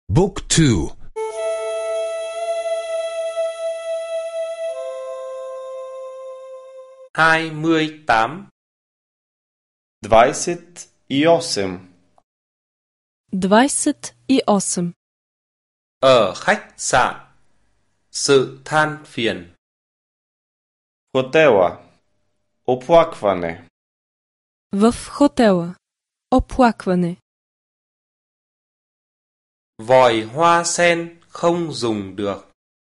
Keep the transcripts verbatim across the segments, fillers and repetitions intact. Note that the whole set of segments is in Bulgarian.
บุ๊กทู hai mươi tám Dvajset i osem. Dvajset i osem. ở khách sạn. Sự than phiền. Хотела. Оплакване. В хотела. Оплакване. Vòi hoa sen không dùng được.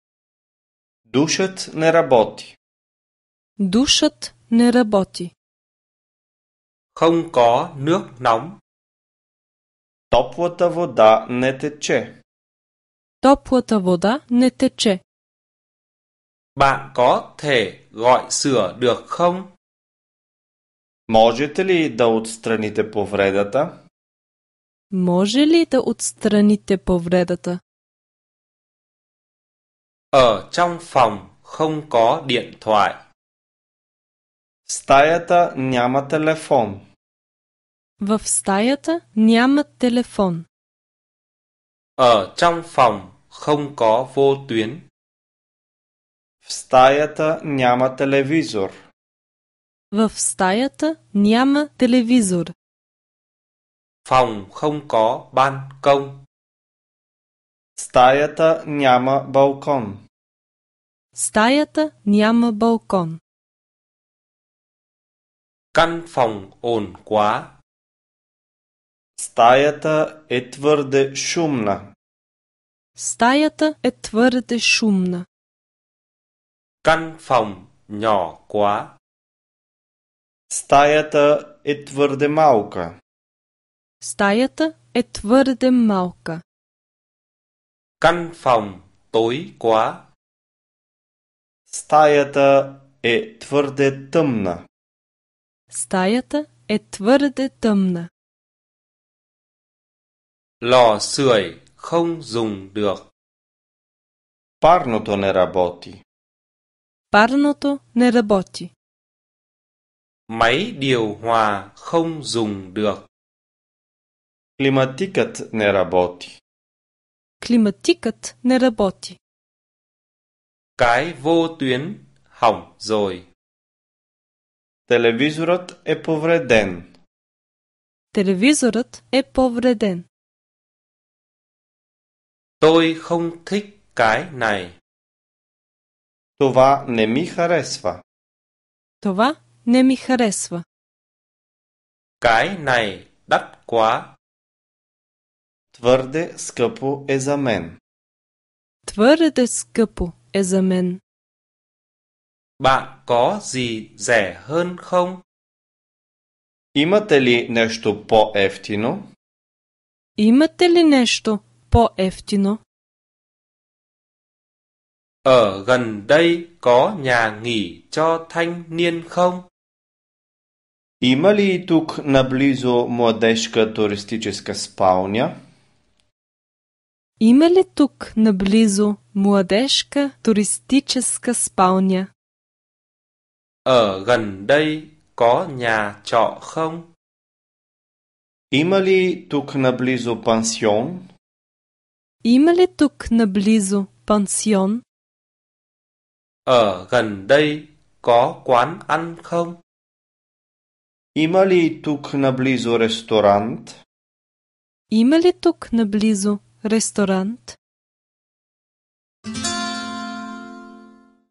Душът не работи. Душът не работи. Không có nước nóng. Топлата вода не тече. Топлата вода не тече. Bạn có thể gọi sửa được không? Можете ли да отстраните повредата? Може ли да отстраните повредата? Ở trong phòng không có điện thoại. В стаята няма телефон. В стаята няма телефон. Ở trong phòng không có vô tuyến. В стаята няма телевизор. В стаята няма телевизор. Phòng không có ban công. Стаята няма балкон. Стаята няма балкон. Căn phòng ồn quá. Стаята е твърде шумна. Стаята е твърде шумна. Căn phòng nhỏ quá. Стаята е твърде малка. Стаята е твърде малка. Căn phòng tối quá. Стаята е твърде тъмна. Стаята е твърде тъмна. Lò sưởi không dùng được. Парното не работи. Парното не работи. Máy điều hòa không dùng được. Климатикът не работи. Климатикът не работи. Cái vô tuyến hỏng rồi. Телевизорът е повреден. Телевизорът е повреден. Tôi không thích cái này. Това не ми харесва. Това не ми харесва. Cái này đắt quá. Твърде скъпо е за мен. Твърде скъпо е за мен. Bạn có gì rẻ hơn không? Имате ли нещо по-евтино? Имате ли нещо по-евтино? Ở gần đây có nhà nghỉ cho thanh niên không? Има ли тук наблизо младежка туристическа спалня? Има ли тук наблизо младежка туристическа спалня? Ở gần đây có nhà trọ không? Има ли тук наблизо пансион? Има ли тук наблизо пансион? Ở gần đây có quán ăn không? Има ли тук наблизо ресторант? Има ли тук наблизо ресторант?